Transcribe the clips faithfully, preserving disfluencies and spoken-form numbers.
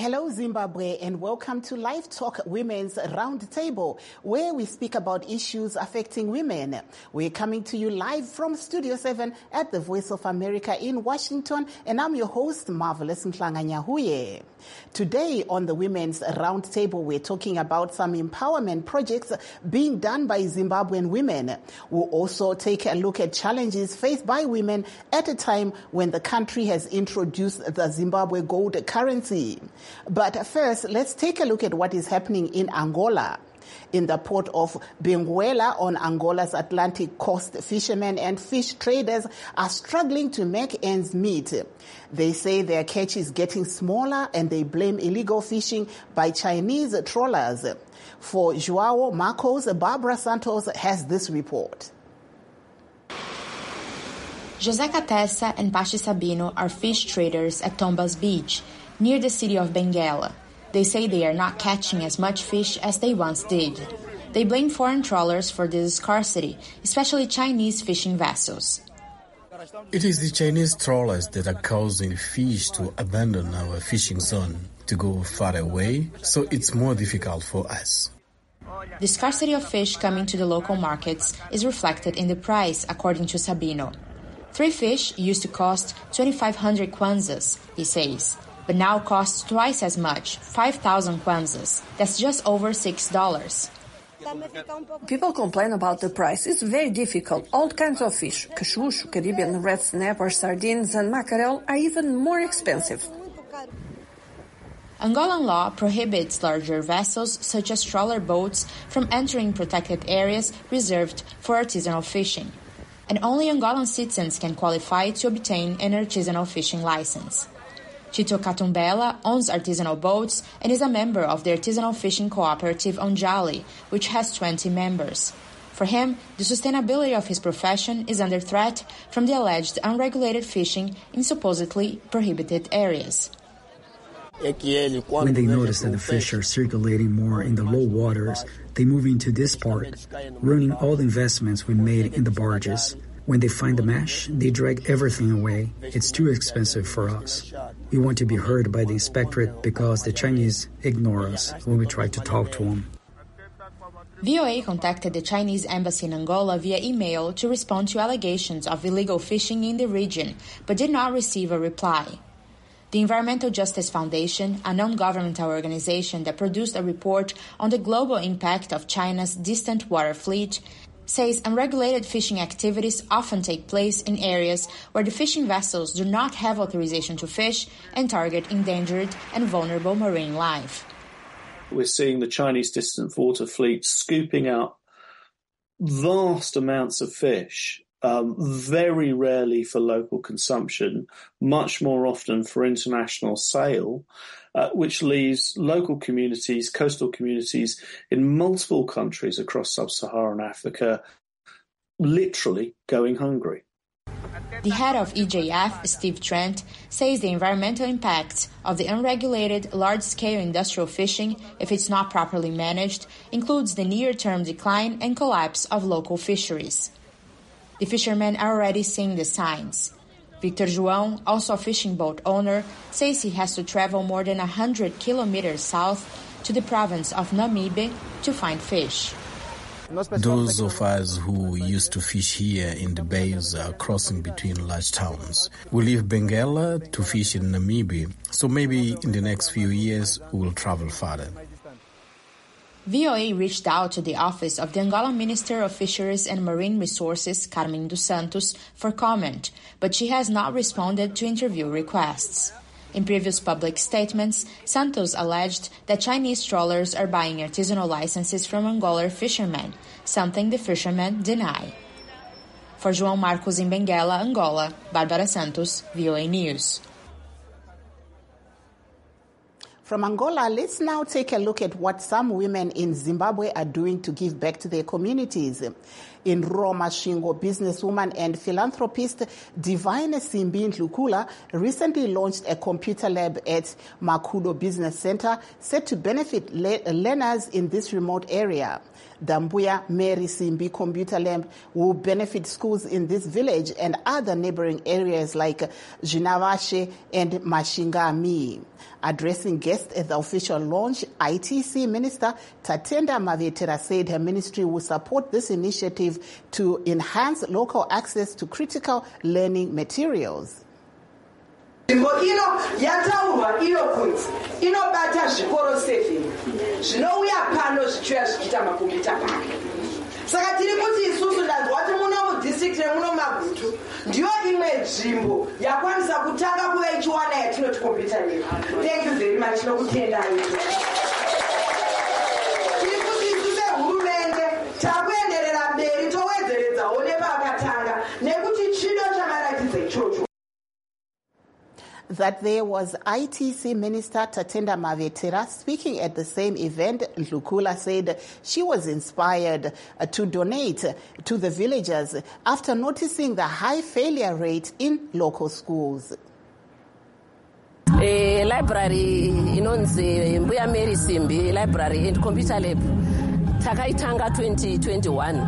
Hello, Zimbabwe, and welcome to Live Talk Women's Roundtable, where we speak about issues affecting women. We're coming to you live from Studio seven at the Voice of America in Washington, and I'm your host, Marvelous Nhlanga-Nyahuye. Today on the Women's Roundtable, we're talking about some empowerment projects being done by Zimbabwean women. We'll also take a look at challenges faced by women at a time when the country has introduced the Zimbabwe gold currency. But first, let's take a look at what is happening in Angola. In the port of Benguela on Angola's Atlantic coast, fishermen and fish traders are struggling to make ends meet. They say their catch is getting smaller and they blame illegal fishing by Chinese trawlers. For João Marcos, Barbara Santos has this report. José Catessa and Pachi Sabino are fish traders at Tombas Beach, near the city of Benguela. They say they are not catching as much fish as they once did. They blame foreign trawlers for this scarcity, especially Chinese fishing vessels. It is the Chinese trawlers that are causing fish to abandon our fishing zone, to go far away, so it's more difficult for us. The scarcity of fish coming to the local markets is reflected in the price, according to Sabino. Three fish used to cost twenty-five hundred kwanzas, he says, but now costs twice as much, five thousand kwanzas. That's just over six dollars. People complain about the price. It's very difficult. All kinds of fish, cachucho, Caribbean red snapper, sardines and mackerel are even more expensive. Angolan law prohibits larger vessels, such as trawler boats, from entering protected areas reserved for artisanal fishing. And only Angolan citizens can qualify to obtain an artisanal fishing license. Tito Catumbela owns artisanal boats and is a member of the artisanal fishing cooperative Onjali, which has twenty members. For him, the sustainability of his profession is under threat from the alleged unregulated fishing in supposedly prohibited areas. When they notice that the fish are circulating more in the low waters, they move into this part, ruining all the investments we made in the barges. When they find the mesh, they drag everything away. It's too expensive for us. We want to be heard by the inspectorate because the Chinese ignore us when we try to talk to them. V O A contacted the Chinese embassy in Angola via email to respond to allegations of illegal fishing in the region, but did not receive a reply. The Environmental Justice Foundation, a non-governmental organization that produced a report on the global impact of China's distant water fleet, says unregulated fishing activities often take place in areas where the fishing vessels do not have authorization to fish and target endangered and vulnerable marine life. We're seeing the Chinese distant water fleet scooping out vast amounts of fish, um, very rarely for local consumption, much more often for international sale, uh, which leaves local communities, coastal communities in multiple countries across sub-Saharan Africa literally going hungry. The head of E J F, Steve Trent, says the environmental impacts of the unregulated large-scale industrial fishing, if it's not properly managed, includes the near-term decline and collapse of local fisheries. The fishermen are already seeing the signs. Victor João, also a fishing boat owner, says he has to travel more than one hundred kilometers south to the province of Namibe to find fish. Those of us who used to fish here in the bays are crossing between large towns. We leave Benguela to fish in Namibe, so maybe in the next few years we will travel farther. V O A reached out to the office of the Angolan Minister of Fisheries and Marine Resources, Carmen dos Santos, for comment, but she has not responded to interview requests. In previous public statements, Santos alleged that Chinese trawlers are buying artisanal licenses from Angolan fishermen, something the fishermen deny. For João Marcos in Benguela, Angola, Barbara Santos, V O A News. From Angola, let's now take a look at what some women in Zimbabwe are doing to give back to their communities. in Roma Shingo. Businesswoman and philanthropist Divine Simbi Ndlukula recently launched a computer lab at Makulo Business Center set to benefit le- learners in this remote area. Dambuya Mary Simbi Computer Lab will benefit schools in this village and other neighboring areas like Jinavashe and Mashingami. Addressing guests at the official launch, I T C Minister Tatenda Mavetera said her ministry will support this initiative to enhance local access to critical learning materials. Nzvimbo ino yataurwa iyo kunzi inobata zvikoro seven zvinouya pano zvichiuya zvichiita makombiyuta pake. Saka tiri kuti isusu ndanzwa kuti muno mudistrict remuno Magutu ndiyo imwe nzvimbo yakwanisa kutanga kuva ichiwana yatinoti computer lab. Thank you very much nokutendai. Tiri kuti isu sehurumende takuenderera mberi towedzeredzawo nepakatanga nekuti chido chamaratidza ichocho. That there was I T C Minister Tatenda Mavetera speaking at the same event. Ndlukula said she was inspired uh, to donate to the villagers after noticing the high failure rate in local schools. A library inonzi Mbuya Mary Simbi Library and Computer Lab takaitanga twenty twenty-one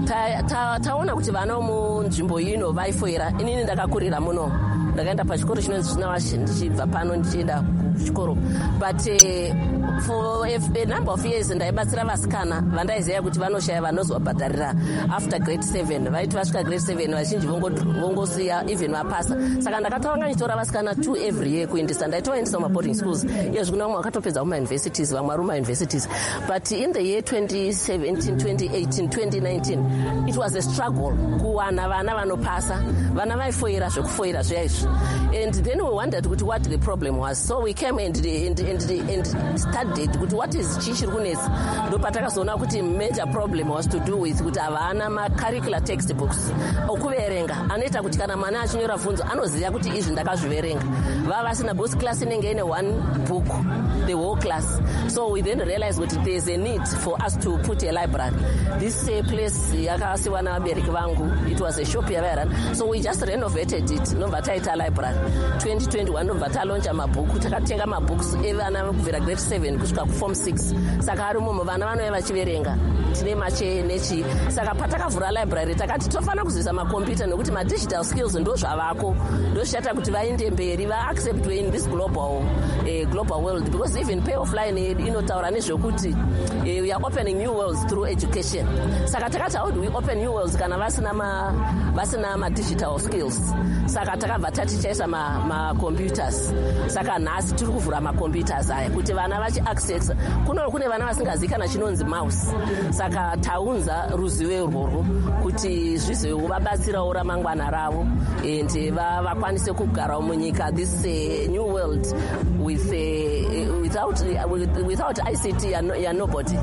taona kuti vana munzvimbo ino vaifoira. Inini ndakakurira muno, ndakaenda pachikoro chinonzi Zvinavashi ndichibva pano ndichienda kuchikoro, but uh, for a, a number of years ndaibatsira vasikana vandaiziva kuti vanoshaya vanozovabhadharira after grade seven. Vaiti vasvika grade seven vazhinji vongosiya even vapasa. Saka ndakatanga ndichitora vasikana two every year kuendesa, ndaitovaendesa mumaboarding schools. Iyezvi kuna vamwe vakatopedza kumauniversities, vamwe vari mumauniversities. But in the year twenty seventeen, twenty eighteen, twenty nineteen, it was a struggle kuwana vana vanopasa, vana vaifoira zvekufoira zvaizvo. And then we wondered what the problem was. So we came and, and, and, and studied what is chichiri kunetsa. Ndopatakazoona kuti major problem was to do with kuti havana macurricular textbooks okuverenga anoita kuti kana mwana achinyora bvunzo anoziva kuti izvi ndakazviverenga. Vava vasina both class inenge ine one book, the whole class. So we then realized that there is a need for us to put a library. This uh, place yakasiwa navabereki vangu, it was a shop yavairana. So we just renovated it. Nobva taita library. twenty twenty-one nobva taloncha mabhuku, takatenga mabooks evana kubvira grade seven kusvika kuform six. Saka ari mumo vana vanouya vachiverenga. Tine mache nechi. Saka patakavhura library takati tofana kuzivisa makombiyuta nekuti madigital skills ndo zvavako. Ndo zvichaita kuti vaende mberi va accept in this global uh, global world, because even pay offline inotaura nezvekuti uh, we are opening new worlds through education. Saka takati how do we open new worlds kana vasina ma vasina ma digital skills. Saka takabva tatichaisa ma, ma computers. Saka nhasi tiri kuvhura ma computers aya kuti vana vachi access. Kuno kune vana vasingazivi kana chinonzi mouse. Saka taunza ruzivo irworwo kuti zvizovewo vabatsirawo ramangwana ravo and vakwanise kugarawo munyika this uh, new world with uh, without uh, without I C T and, and nobody.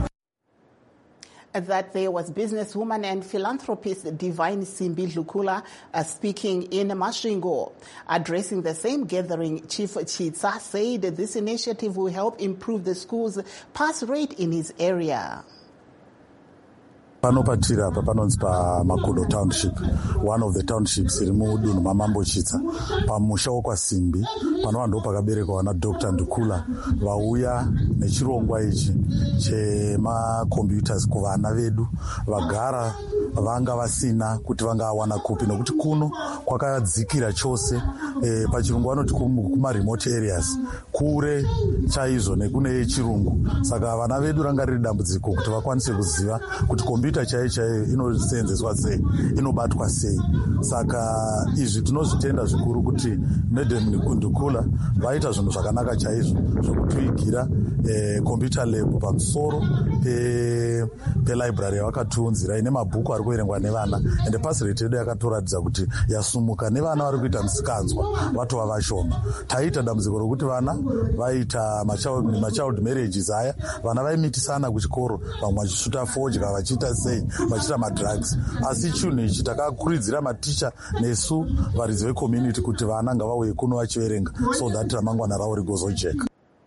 That there was businesswoman and philanthropist Divine Simbi Ndlukula uh, speaking in Masvingo. Addressing the same gathering, Chief Chitsa said this initiative will help improve the school's pass rate in his area. Panopatira apa panonzi paMakudo Township, one of the townships iri mudunhu maMambochitsa, pamusha wokwaSimbi, panova ndo pakaberekwa vana Doctor Ndukula vauya nechirongwa ichi chemacomputers kuvana vedu vagara vanga vasina kuti vangawana kupi, nokuti kuno kwakadzikira chose. E, pachirungu vanoti kuma remote areas kure chaizvo nekune chirungu. Saka vana vedu ranga riri dambudziko kuti vakwanise kuziva kuti kompyuta chaiyo chaiyo inoseenzeswa sei, inobatwa sei. Saka izvi tinozvitenda zvikuru kuti Madam Ndukula vaita zvinhu zvakanaka chaizvo zvokutuigira e, computer lab pamusoro pe, pe library yavakatiunzira ine mabhuku ari kuverengwa nevana, ende pasi rate yedu yakatoratidza kuti yasumuka nevana vari kuita musikanzwa vatova vashoma. Taita dambudziko rokuti vana vaita machild, machild marriages aya, vana vaimitisana kuchikoro, vamwe vachisvuta fodya, vachiita sei, vachiita madrugs. Asi chinhu ichi takakuridzira maticha nesu varidzi vecommunity kuti vana ngavauye kuno vachiverenga so that ramangwana ravo rigozojeka.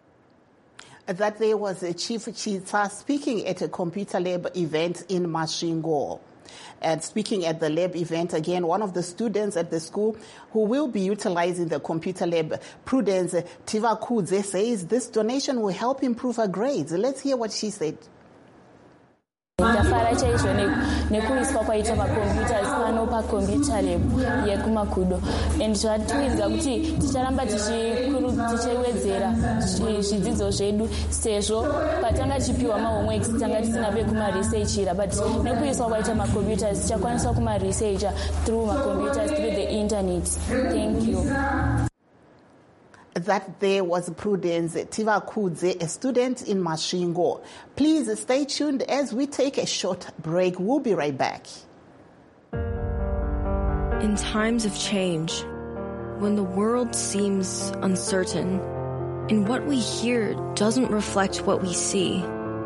That there was a Chief Chitsa speaking at a computer lab event in Masvingo. And speaking at the lab event, again, one of the students at the school who will be utilizing the computer lab, Prudence Tivakudze, says this donation will help improve her grades. Let's hear what she said. ndafara chaizvo nekuiswa kwaita makombiyuta pano pakombiyuta lab yekumakudo and zvatiwidza kuti ticharamba tichiwedzera zvidzidzo zvedu sezvo patanga tichipiwa mahomeworks tanga tisina pekumaresearchira but nekuiswa kwaita makombiyuta tichakwanisa kumaresearcha through makombiyuta through the internet. Thank you. That there was Prudence Tivakudze, a student in Masvingo. Please stay tuned as we take a short break. We'll be right back. In times of change, when the world seems uncertain and what we hear doesn't reflect what we see,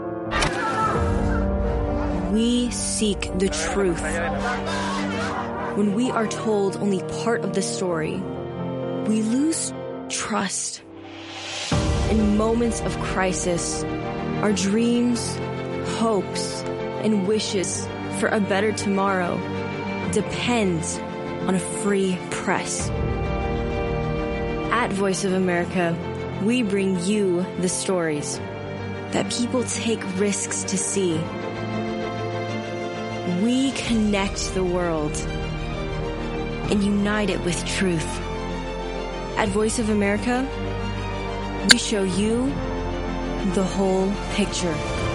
we seek the truth. When we are told only part of the story, we lose trust. In moments of crisis, our dreams, hopes, and wishes for a better tomorrow depends on a free press. At Voice of America, we bring you the stories that people take risks to see. We connect the world and unite it with truth. At Voice of America, we show you the whole picture.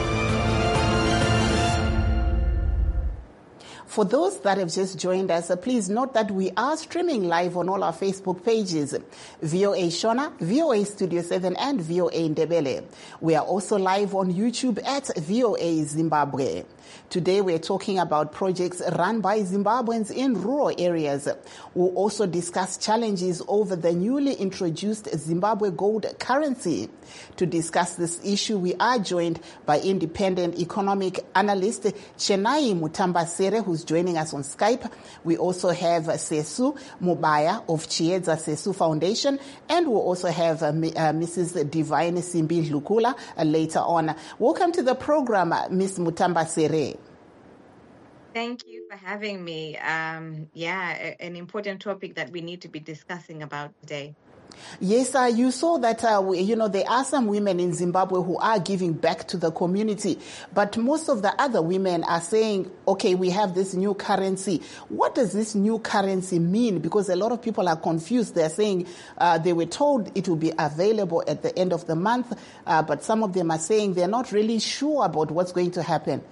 For those that have just joined us, uh, please note that we are streaming live on all our Facebook pages, V O A Shona, V O A Studio seven, and V O A Ndebele. We are also live on YouTube at V O A Zimbabwe. Today we're talking about projects run by Zimbabweans in rural areas. We'll also discuss challenges over the newly introduced Zimbabwe gold currency. To discuss this issue, we are joined by independent economic analyst Chenai Mutambasere, who's joining us on Skype. We also have Sesu Mubaya of Chiedza Sesu Foundation, and we'll also have uh, uh, Missus Divine Simbi Lukula uh, later on. Welcome to the program, uh, Miss Mutambasere. Thank you for having me. Um, yeah, a, an important topic that we need to be discussing about today. Yes, uh, you saw that, uh, we, you know, there are some women in Zimbabwe who are giving back to the community, but most of the other women are saying, okay, we have this new currency. What does this new currency mean? Because a lot of people are confused. They're saying uh, they were told it will be available at the end of the month, uh, but some of them are saying they're not really sure about what's going to happen.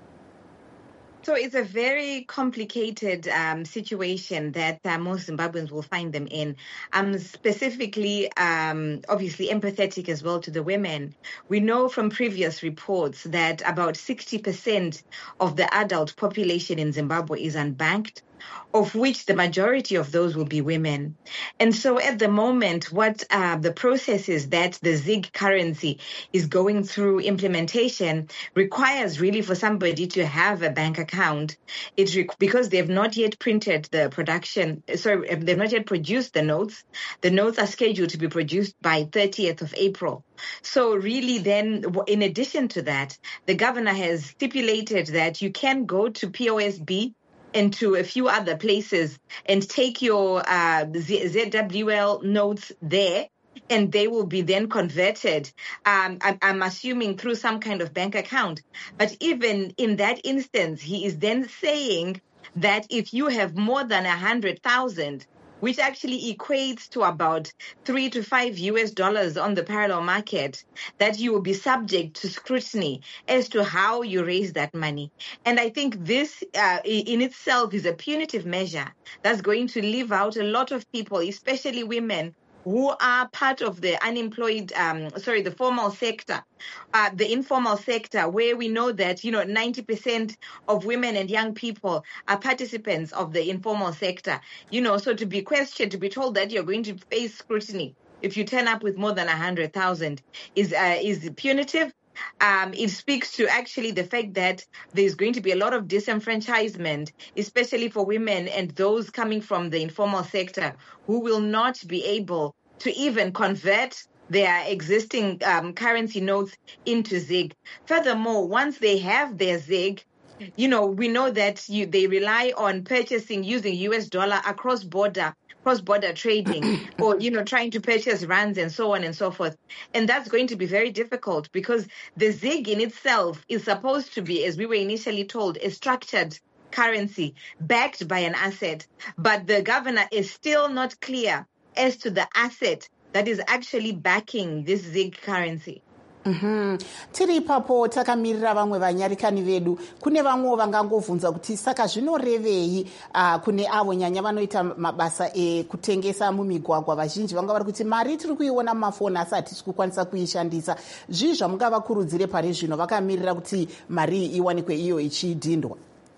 So it's a very complicated um, situation that uh, most Zimbabweans will find them in. I'm specifically, um, obviously, empathetic as well to the women. We know from previous reports that about sixty percent of the adult population in Zimbabwe is unbanked, of which the majority of those will be women. And so at the moment, what uh, the process is that the ZiG currency is going through implementation requires really for somebody to have a bank account. It's rec- because they've not yet printed the production, sorry, they've not yet produced the notes. The notes are scheduled to be produced by thirtieth of April. So really then, in addition to that, the governor has stipulated that you can go to P O S B and to a few other places and take your uh, Z W L notes there, and they will be then converted, um, I'm, I'm assuming through some kind of bank account. But even in that instance, he is then saying that if you have more than one hundred thousand, which actually equates to about three to five U S dollars on the parallel market, that you will be subject to scrutiny as to how you raise that money. And I think this uh, in itself is a punitive measure that's going to leave out a lot of people, especially women, who are part of the unemployed, um, sorry, the formal sector, uh, the informal sector, where we know that, you know, ninety percent of women and young people are participants of the informal sector. You know, so to be questioned, to be told that you're going to face scrutiny if you turn up with more than one hundred thousand is, uh, is punitive. Um, it speaks to actually the fact that there's going to be a lot of disenfranchisement, especially for women and those coming from the informal sector who will not be able to even convert their existing um, currency notes into ZiG. Furthermore, once they have their ZiG, you know, we know that you, they rely on purchasing using U S dollar across border, cross-border trading, or, you know, trying to purchase rands and so on and so forth. And that's going to be very difficult because the ZiG in itself is supposed to be, as we were initially told, a structured currency backed by an asset. But the governor is still not clear as to the asset that is actually backing this ZiG currency. Mm-hmm. Tiri ipapo takamirira vamwe vanyarikani vedu. Kune vamwe vangangovhunza kuti saka zvinorevei uh, kune avo nyanya vanoita mabasa ekutengesa mumigwagwa. Vazhinji vanga vari kuti mari tiri kuiona mumafoni asi hatisi kukwanisa kuishandisa. Zvii zvamungavakurudzire pari zvino vakamirira kuti mari iwanikwe iyo ichidhindwa?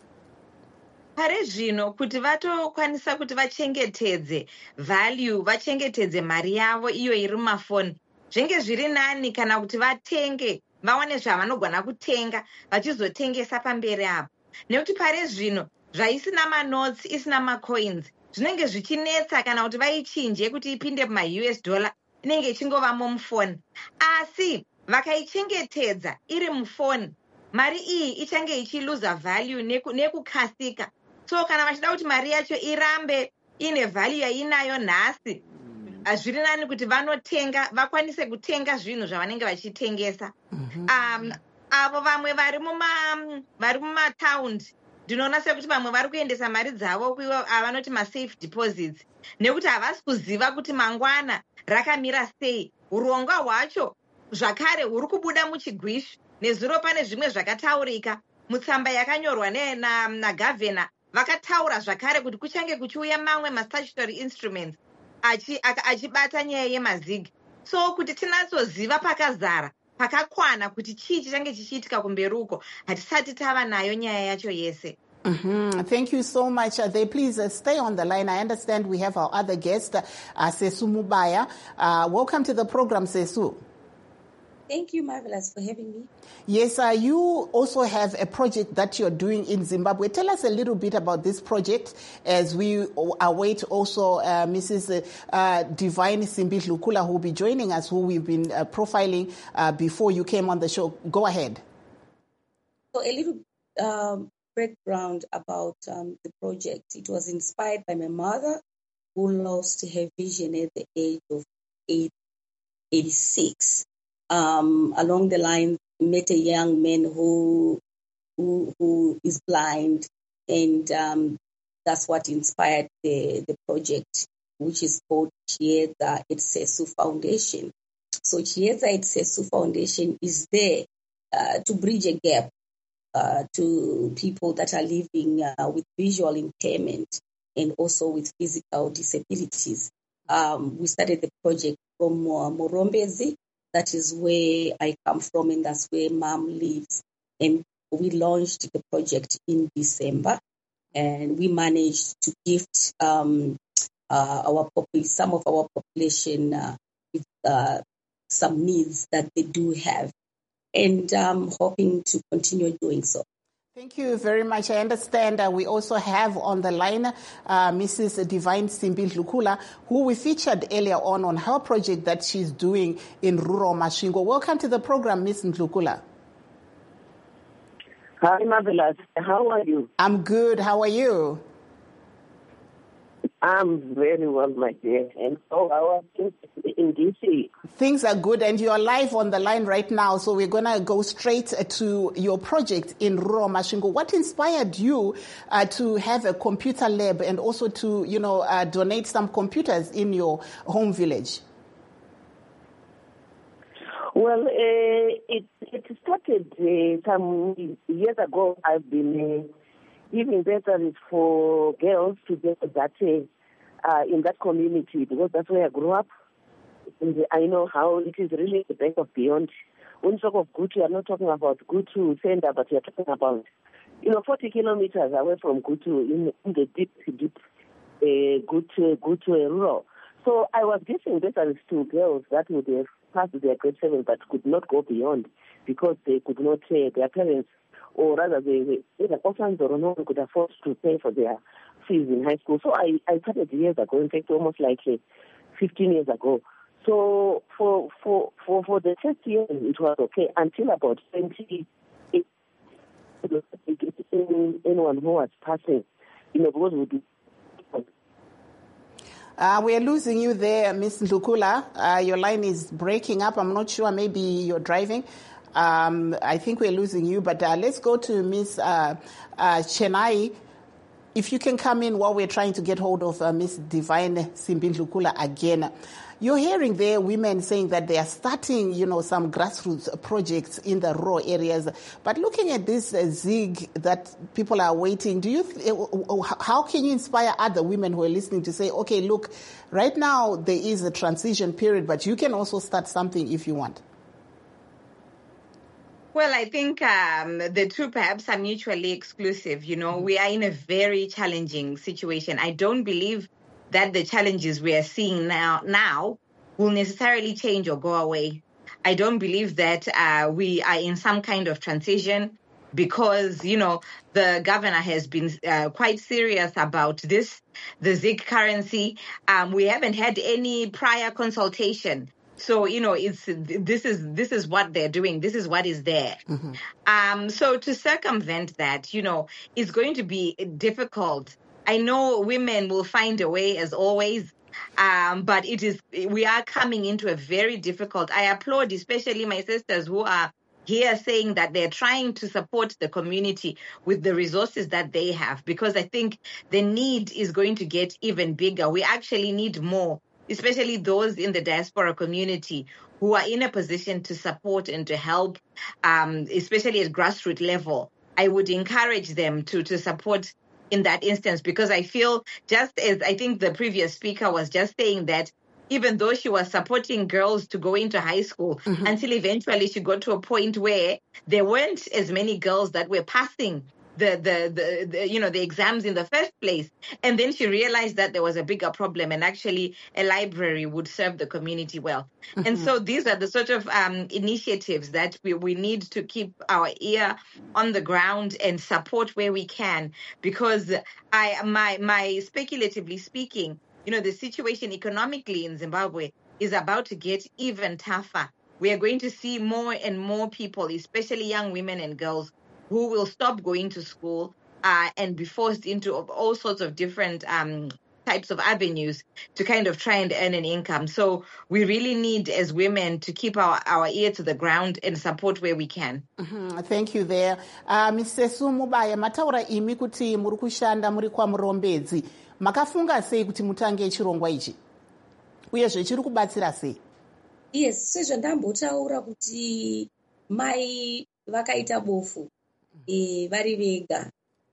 Pare zvino kuti vatokwanisa kuti vachengetedze value, vachengetedze mari yavo iyo iri mumafoni, zvenge zviri nani kana kuti vatenge vaone zvavanogona kutenga vachizotengesa pamberi apo. Nekuti pare zvino zvaisina manotsi, isina macoins, zvinenge zvichinetsa kana kuti vaichinje kuti ipinde muma-U S dollar, inenge ichingovamo mufoni. Asi vakaichengetedza iri mufoni, mari iyi ichange ichiluza value nekukasika. So kana vachida kuti mari yacho irambe ine value yainayo nhasi, zviri nani kuti vanotenga, vakwanise kutenga zvinhu zvavanenge vachitengesa. Um, avo vamwe vari muma vari mumataundi, ndinoona sekuti vamwe vari kuendesa mari dzavo kuivo avanoti masafe deposits, nekuti havasi kuziva kuti mangwana rakamira sei. Urongwa hwacho zvakare huri kubuda muchigwishu. Nezuro pane zvimwe zvakataurika mutsamba yakanyorwa nagavhena, vakataura zvakare kuti kuchange kuchiuya mamwe ma-statutory instruments achibata nyaya yemazig. So kuti tinatsoziva pakazara, pakakwana kuti chii chichange chichiitika kumberi uko, hatisati tava nayo nyaya yacho yese. Mm-hmm. Thank you so much. Uh, they please uh, stay on the line. I understand we have our other guest, uh, Sesu Mubaya. Uh, welcome to the program, Sesu. Thank you, Marvelous, for having me. Yes, uh, you also have a project that you're doing in Zimbabwe. Tell us a little bit about this project as we await also uh, Missus Uh, uh, Divine Simbi Lukula, who will be joining us, who we've been uh, profiling uh, before you came on the show. Go ahead. So a little um, background about um, the project. It was inspired by my mother, who lost her vision at the age of eighty-six. Um, along the line, met a young man who who, who is blind, and um, that's what inspired the, the project, which is called Chiedza Etsesu Foundation. So Chiedza Etsesu Foundation is there uh, to bridge a gap uh, to people that are living uh, with visual impairment and also with physical disabilities. Um, we started the project from uh, Morombezi. That is where I come from, and that's where Mom lives. And we launched the project in December, and we managed to gift um, uh, our pop- some of our population uh, with uh, some needs that they do have, and I'm hoping to continue doing so. Thank you very much. I understand uh, we also have on the line uh, Missus Divine Simbi Lukula, who we featured earlier on on her project that she's doing in rural Masvingo. Welcome to the program, Miss Lukula. Hi, Marvelous. How are you? I'm good. How are you? I'm very well, my dear. And so how are things in D C? Things are good, and you're live on the line right now, so we're going to go straight to your project in rural Masvingo. What inspired you uh, to have a computer lab and also to, you know, uh, donate some computers in your home village? Well, uh, it, it started uh, some years ago. I've been... Uh, giving batteries for girls to get that uh, in that community, because that's where I grew up. And I know how it is really the bank of beyond. When you talk of Gutu, I'm not talking about Gutu Center, but you're talking about, you know, forty kilometers away from Gutu in, in the deep, deep uh, Gutu, Gutu rural. So I was giving batteries to girls that would have passed their grade seven but could not go beyond because they could not, uh, their parents, or rather they either orphans or no one could afford to pay for their fees in high school. So I, I started years ago, in fact almost like uh, fifteen years ago. So for for for, for the first year it was okay until about twenty anyone who was passing, you know, because we do. Uh, we're losing you there, Miss Ndlukula. Uh, your line is breaking up. I'm not sure. Maybe you're driving. Um, I think we're losing you. But uh, let's go to Miss uh, uh, Chenai. If you can come in while we're trying to get hold of uh, Miss Divine Simbi Ndlukula again. You're hearing there women saying that they are starting, you know, some grassroots projects in the rural areas. But looking at this uh, zig that people are waiting, do you? Th- how can you inspire other women who are listening to say, okay, look, right now there is a transition period, but you can also start something if you want? Well, I think um, the two perhaps are mutually exclusive. You know, we are in a very challenging situation. I don't believe that the challenges we are seeing now now will necessarily change or go away. I don't believe that uh, we are in some kind of transition because, you know, the governor has been uh, quite serious about this, the zig currency. Um, we haven't had any prior consultation. So, you know, it's this is this is what they're doing. This is what is there. Mm-hmm. Um, so to circumvent that, you know, is going to be difficult. I know women will find a way as always, um, but it is we are coming into a very difficult. I applaud especially my sisters who are here saying that they're trying to support the community with the resources that they have, because I think the need is going to get even bigger. We actually need more, especially those in the diaspora community who are in a position to support and to help, um, especially at grassroots level. I would encourage them to to support in that instance, because I feel, just as I think the previous speaker was just saying, that even though she was supporting girls to go into high school, mm-hmm. until eventually she got to a point where there weren't as many girls that were passing the, the, the, the, you know, the exams in the first place. And then she realized that there was a bigger problem, and actually a library would serve the community well. Mm-hmm. And so these are the sort of um, initiatives that we, we need to keep our ear on the ground and support where we can, because I, my, my speculatively speaking, you know, the situation economically in Zimbabwe is about to get even tougher. We are going to see more and more people, especially young women and girls, who will stop going to school uh, and be forced into all sorts of different um, types of avenues to kind of try and earn an income. So we really need, as women, to keep our, our ear to the ground and support where we can. Mm-hmm. Thank you there. Uh, Missus Mubaya, mataura imi kuti muri kushanda muri kwa Murombedzi. Makafunga sei kuti mutange chirongwa ichi? Uyezve chiri kubatsira sei? Yes, sezvandambotaura kuti mai vakaita bofu e vari vega,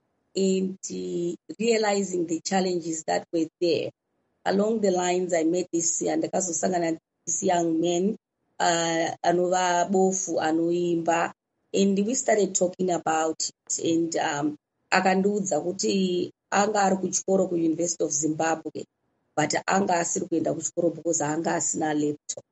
and uh, realizing the challenges that were there. Along the lines, I met this and this young man, uh, anova bofu anoimba, and we started talking about it. And um, akandiudza kuti anga ari kuchikoro ku University of Zimbabwe, but anga asiri kuenda kuchikoro because anga asina laptop.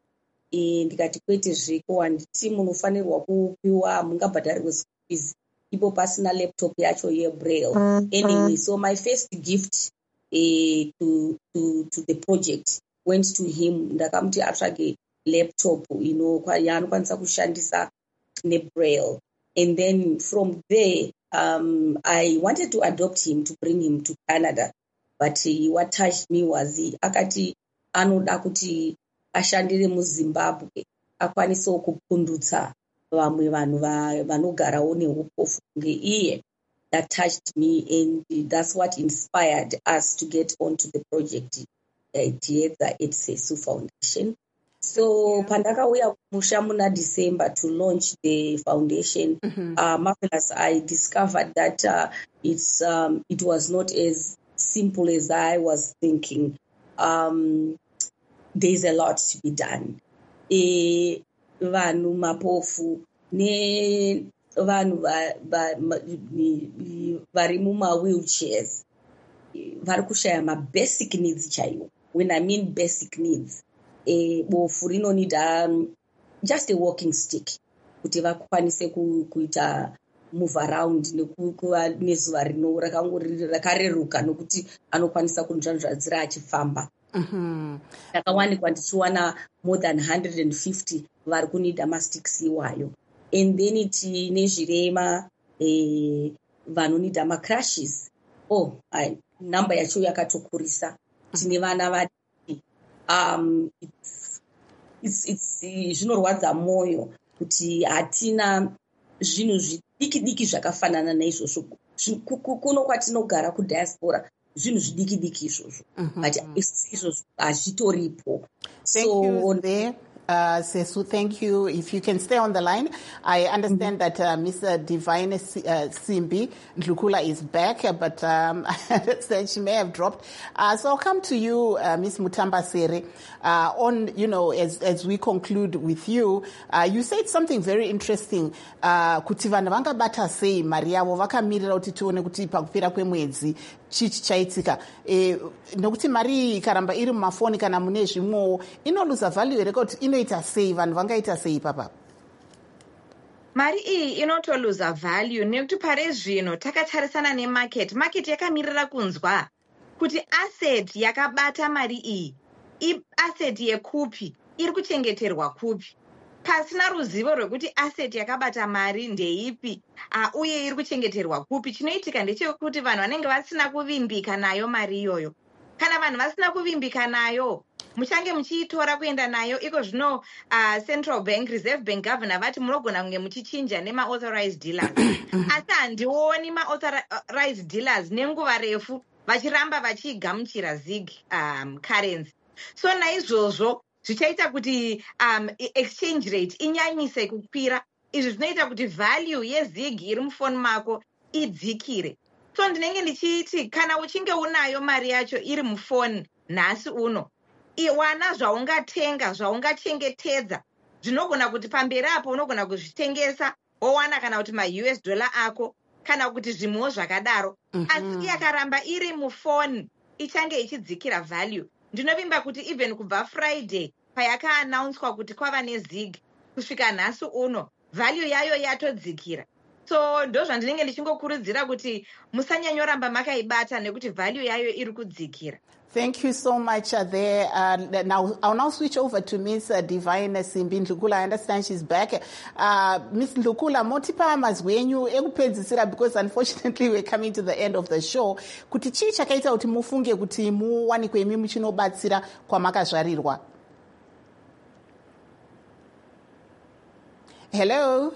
And ndikati kwete zviko, handiti munofanirwa kupiwa mungabhadharirwe school fees ipo pasina laptop yacho yebraille. Mm-hmm. Anyway, so my first gift uh, to to to the project went to him. Ndakamuti atsvage laptop, you know, yaanokwanisa kushandisa nebraille. And then from there, um, I wanted to adopt him, to bring him to Canada. But uh, what touched me was he akati anoda kuti ashandire muZimbabwe akwanisewo kupundutsa vamwe vanhu vanogarawo neupofu kunge iye. That touched me, and that's what inspired us to get onto the project uh, Diedza at Sesu Foundation. So pandakauya kumusha muna December to launch the foundation, mm-hmm. uh, marvelous, I discovered that uh, it's um, it was not as simple as I was thinking. Um, there's a lot to be done. E, vanhu mapofu ne vanhu vari muma wheelchairs vari kushaya ma basic needs chaiwo. When I mean basic needs, e, bofu rinonida um, just a walking stick kuti vakwanise kuita move around nekuva nezuva rino rakareruka nokuti anokwanisa kunzvanzvadzira achifamba. Ndakawanikwa ndichiwana more than one hundred fifty vari kunida masticks iwayo. And then tine zvirema eh, vanonidha macrashes. Oh, ai, namba yacho yakatokurisa. Tine vana vadiki. Um, it's, it's, it's, zvinorwadza moyo kuti hatina zvinhu zvidiki diki zvakafanana naizvozvo. Kuno kwatinogara kudiaspora zvinhu zvidiki diki izvozvo. But izvozvo hazvitoripo. So Uh, Sesu, thank you. If you can stay on the line. I understand mm-hmm. that uh, Mister Divine uh, Simbi Ndlukula is back, but um, she may have dropped. Uh, so I'll come to you, uh, Miss Mutambasere. Uh, on, you know, as, as we conclude with you, uh, you said something very interesting. Kuti vanhu vangabata sei mari yavo vakamirira kuti tione kuti pakupera kwemwedzi chichi chaitika. Nokuti mari ikaramba iri mumafoni kana mune zvimwewo inoluza value here kuti inoita sei, vanhu vangaita sei papa? Mari iyi inotoluza value nekuti pare zvino takatarisana nemarket. Market yakamirira kunzwa kuti asset yakabata mari iyi asset yekupi, iri kuchengeterwa kupi. Pasina ruzivo rwekuti asset yakabata mari ndeipi uh, uye iri kuchengeterwa kupi. Chinoitika ndechekuti vanhu vanenge vasina kuvimbika nayo mari iyoyo. Kana vanhu vasina kuvimbika nayo, muchange muchiitora kuenda nayo iko zvino uh, Central Bank, Reserve Bank Governor vati munogona kunge muchichinja nema-authorized dealers. Asi handioni ma-authorized dealers nenguva refu vachiramba vachigamuchira zig um, currency. So naizvozvo zvichaita kuti um, exchange rate inyanyise kukwira. Izvi zvinoita kuti value yezig iri mufoni mako idzikire. So ndinenge ndichiti kana uchinge unayo mari yacho iri mufoni nhasi uno, iwana zvaungatenga zvaungachengetedza zvinogona kuti pamberi apo unogona kuzvitengesa wowana kana kuti ma-U S dollar ako kana kuti zvimwewo zvakadaro. Mm-hmm. Asi yakaramba iri mufoni ichange ichidzikira value. Ndinovimba kuti even kubva Friday payakaanaunswa kuti kwava nezig kusvika nhasi uno value yayo yatodzikira. So ndo zvandinenge ndichingokurudzira kuti musanyanyoramba makaibata nekuti value yayo iri kudzikira. Thank you so much uh, there. Uh, now, I'll now switch over to Miss uh, Divine Simbi Ndlukula. I understand she's back. Uh, Miss Ndlukula, motipa mazwenyu ekupedzisira because unfortunately we're coming to the end of the show. Kuti chii chakaita kuti mufunge kuti muwanikwe imi muchinobatsira kwamakazvarirwa? Hello?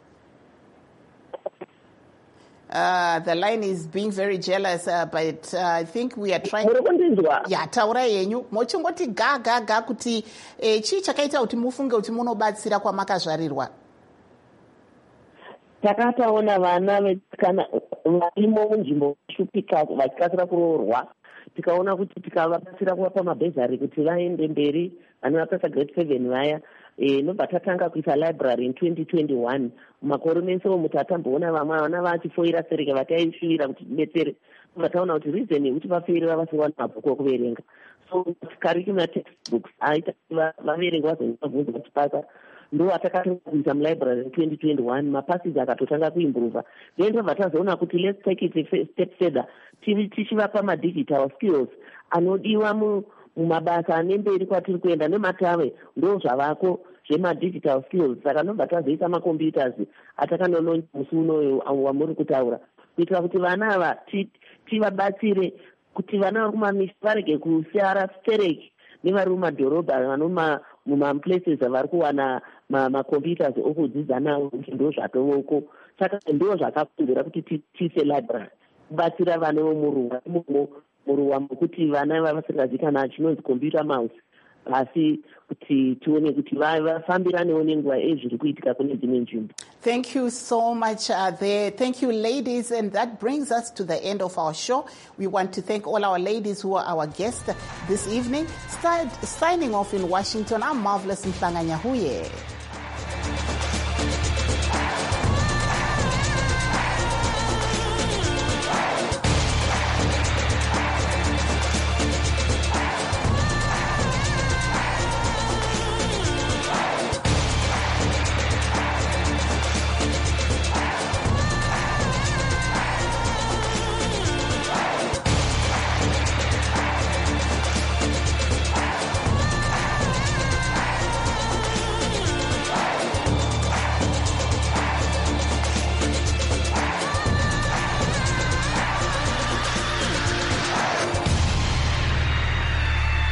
Uh, the line is being very jealous, uh, but uh, I think we are trying. Yeah, taura yenyu. Mochingoti ga ga ga kuti eh, chi chakaita kuti mufunge kuti munobatsira kwamakazvarirwa. Takataona vana kana varimo munzvimbo shupika vachikasira kuroorwa. Tikaona kuti tikavabatsira kuvapa mabhezari kuti vaende mberi vana vapasa grade seven vaya. E, nobva tatanga kuisa library in twenty twenty-one makore mense omu tatamboona vamwe vana vachifoira sereka vataishuvira kuti tidetsere nobva taona kuti reason yekuti vafoirira vasingawana mabhuku okuverenga. So curriculum textbooks aita vaverengi vazonabvunza kuti pasa ndo atakatanga kuisa mulibrary in twenty twenty-one mapasses akatotanga kuimprova. Then tobva tazoona kuti let's take it a step further tichivapa madigital skills anodiwa mu mumabasa anemberi kwatiri kuenda nematave ndo zvavako zvemadigital skills. Saka nobva tazoisa macomputers atakanononja musi unoyo wamuri kutaura kuitira kuti vana ava tivabatsire kuti vana vari kumamisi varege kusara stereki nevari mumadhorobha vano mumaplaces avari kuwana macomputers okudzidza nawo kuti ndo zvatovoko. Saka ndo zvakakumbira kuti tiise library kubatsira vana vomuruwa imomo muruwa mukuti vana vavasikazikana chinonzi computer mouse asi kuti tione kuti vafambiranewo nenguva ezviri kuitika kune dzimwe nzvimbo. Thank you so much uh, there. Thank you, ladies. And that brings us to the end of our show. We want to thank all our ladies who are our guests this evening. Start signing off in Washington. I'm Marvelous Mhlanga Nyahuye.